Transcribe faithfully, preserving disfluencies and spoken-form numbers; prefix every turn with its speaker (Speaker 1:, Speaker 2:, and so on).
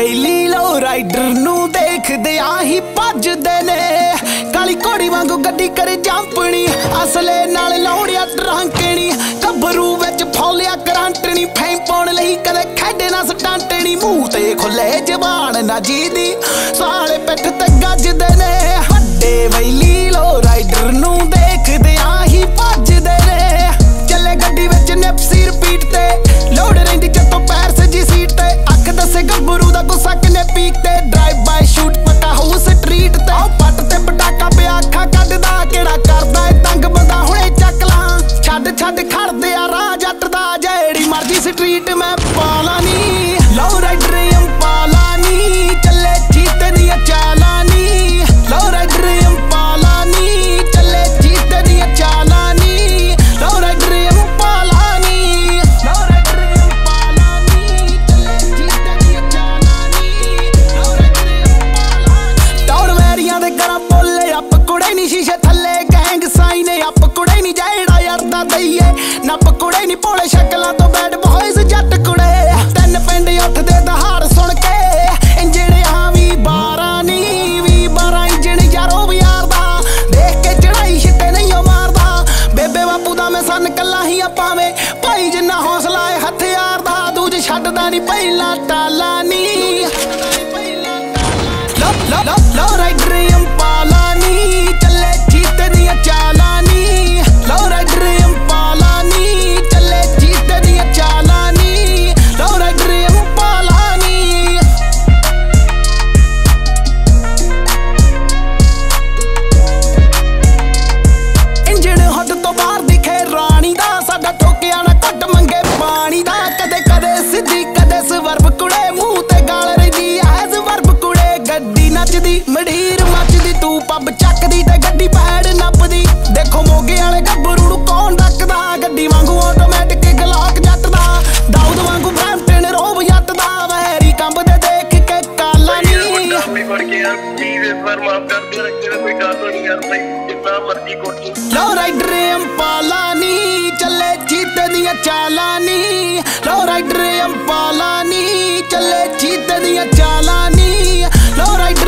Speaker 1: ਵੈਲੀ ਲੋ rider ਨੂੰ ਦੇਖਦੇ ਆਹੀ ਭੱਜਦੇ ਨੇ। ਕਾਲੀ ਘੋੜੀ ਵਾਂਗੂ ਗੱਡੀ ਕਰੇ ਜੰਪਣੀ, ਅਸਲੇ ਨਾਲ ਲਾਉਣਿਆ ਟਰਾਂਕਣੀ। ਗੱਭਰੂ ਵਿੱਚ ਫੌਲਿਆ ਕਰੰਟਣੀ, ਫੈਂ ਪਾਉਣ ਲਈ ਕਦੇ ਖੇਡੇ ਨਾ ਸਟੰਟਣੀ। ਮੂੰਹ ਤੇ ਖੁੱਲੇ ਜ਼ਬਾਨ ਨਾ ਜੀਦੀ, ਸਾਲੇ ਪਿੱਠ ਤੇ ਗੱਜਦੇ ਨੇ। ਵੱਡੇ ਵੈਲੀ ਲੋ ਰਾਈਡਰ ਨੂੰ ਦੇਖਦੇ ਆਹੀ ਭੱਜਦੇ ਨੇ। ਚੱਲੇ ਗੱਡੀ ਵਿੱਚ ਨਿਪਸੀ ਰਿਪੀਟ ਤੇ, ਲੋੜ ਰਹਿੰਦੀ ਜਦੋਂ ਪੈਰ ਸਜੀ ਸੀਟ ਤੇ। ਅੱਖ ਦੱਸੇ ਗੱਭਰੂ ਦਾ ਗੁੱਸਾ ਕਿੰਨੇ ਪੀਕ ਤੇ, ਡਰਾਈਵ ਬਾਈ ਸ਼ੂਟ ਪੱਕਾ ਹੋਊ ਸਟਰੀਟ ਤੇ। ਆਹ ਪੱਟ ਤੇ ਪਟਾਕਾ ਪਿਆ ਅੱਖਾਂ ਕੱਢਦਾ, ਕਿਹੜਾ ਕਰਦਾ ਏ ਤੰਗ ਬੰਦਾ ਹੁਣੇ ਚੱਕ ਲਾਂ। ਛੱਡ ਛੱਡ ਖੜਦੇ ਆ ਰਾਹ ਜੱਟ ਦਾ, ਜਿਹੜੀ ਮਰਜੀ ਸਟਰੀਟ ਮੈਂ ਪਾਲਾ ਨੀ। ਲੋ ਰਾਈਡਰ ਅੰਪਾਲਾ ਨੀ, ਚੱਲੇ ਜੀਤੇ ਦੀਆਂ ਚਾਲਾਂ ਨੀ। ਲੋ ਰਾਈਡਰ ਅੰਪਾਲਾ ਨੀ, ਚੱਲੇ ਜੀਤੇ ਦੀਆਂ ਚਾਲਾਂ ਨੀ। ਲੋ ਰਾਈਡਰ ਅੰਪਾਲਾ ਨੀ, ਲੋ ਰਾਈਡਰ ਅੰਪਾਲਾ ਨੀ, ਚੱਲੇ ਜੀਤੇ ਦੀਆਂ ਚਾਲਾਂ ਨੀ। ਲੋ ਰਾਈਡਰ ਅੰਪਾਲਾ ਨੀ। ਦੌੜ ਵੈਰੀਆਂ ਦੇ ਘਰਾਂ ਬੋਲੇ ਅੱਪ ਕੁੜੇ ਨੀ, ਸ਼ੀਸ਼ੇ ਥੱਲੇ ਗੈਂਗ ਸਾਈਨ ਅੱਪ ਕੁੜੇ ਨੀ। ਜਿਹੜਾ ਯਾਰਦਾ ਦਈਏ ਨੱਪ ਕੁੜੇ ਨੀ, ਭੋਲੇ ਸ਼ਕਲਾਂ ਤੋਂ ਬੈਡ ਬॉयਜ਼ ਜੱਟ ਕੁੜੇ। ਤਿੰਨ ਪਿੰਡ ਉੱਠਦੇ ਦਹਾੜ ਸੁਣ ਕੇ, ਇੰਜਣ ਆ ਵੀ ਬਾਰਾਂ ਨੀ, ਵੀ ਬਾਰਾਂ ਇੰਜਣ ਯਾਰੋ ਵੀ ਯਾਰਦਾ। ਦੇਖ ਕੇ ਚੜਾਈ ਛਿੱਟੇ ਨਹੀਂ ਉਹ ਮਾਰਦਾ, ਬੇਬੇ ਬਾਪੂ ਦਾ ਮੈਂ ਸੰਨ ਕੱਲਾ ਹੀ ਆਪਾਵੇਂ। ਭਾਈ ਜਿੰਨਾ ਹੌਸਲਾ ਏ ਹਥਿਆਰ ਦਾ, ਦੂਜ ਛੱਡਦਾ ਨੀ ਪਹਿਲਾਂ ਟਾਲਾ ਨੀ। ਲੋ ਲੋ ਲੋ ਲੋ ਰਾਈਡਰ ਅੰਪਾਲਾ ਨੀ, ਚੱਲੇ ਜੀਤੇ ਦੀਆਂ ਚਾਲਾਂ ਨੀ। ਲੋ ਰਾਈਡਰ ਅੰਪਾਲਾ ਨੀ, ਚੱਲੇ ਜੀਤੇ ਦੀਆਂ ਚਾਲਾਂ ਨੀ। ਲੋ ਰਾਈਡਰ ਅੰਪਾਲਾ ਨੀ। ਇੰਜਣ ਹੱਦ ਤੋਂ ਬਾਹਰ ਦਿਖੇ ਰਾਣੀ ਦਾ, ਸਾਡਾ ਠੋਕਿਆ ਨਾ ਘੱਟ ਮੰਗੇ ਪਾਣੀ ਦਾ। ਕਦੇ ਕਦੇ ਸਿੱਧੀ ਕਦੇ ਸਵਰਬ ਕੁੜੇ, ਮੂੰਹ ਤੇ ਗਾਲ ਰਹਿੰਦੀ ਐ ਸਵਰਬ ਕੁੜੇ। ਗੱਡੀ ਨੱਚਦੀ ਮੜੀਰ ਮੱਚਦੀ, ਤੂੰ ਪੱਬ ਚੱਕਦੀ ਤੇ ਗੱਡੀ ਪੈੜ ਨੱਪਦੀ। ਦੇਖੋ ਮੋਗੇ ਵਾਲੇ ਗੱਭਰੂ ਨੂੰ ਕੌਣ ਡੱਕਦਾ, ਗੱਡੀ ਵਾਂਗੂ ਆਟੋਮੈਟਿਕ ਗਲਾਕ ਜੱਟ ਦਾ। ਦਾਊਦ ਵਾਂਗੂ ਬ੍ਰੈਂਪਟਨ ਰੋਬ ਜੱਟ ਦਾ, ਵੈਰੀ ਕੰਬਦੇ ਦੇਖ ਕੇ ਕਾਲਾ ਨੀ। ਲੋ ਰਾਈਡਰ ਅੰਪਾਲਾ ਨੀ, ਚੱਲੇ ਜੀਤੇ ਦੀਆਂ ਚਾਲਾਂ ਨੀ। ਲੋ ਰਾਈਡਰ ਅੰਪਾਲਾ ਨੀ, ਚੱਲੇ ਜੀਤੇ ਦੀਆਂ ਚਾਲਾਂ ਨੀ। ਲੋ ਰਾਈਡਰ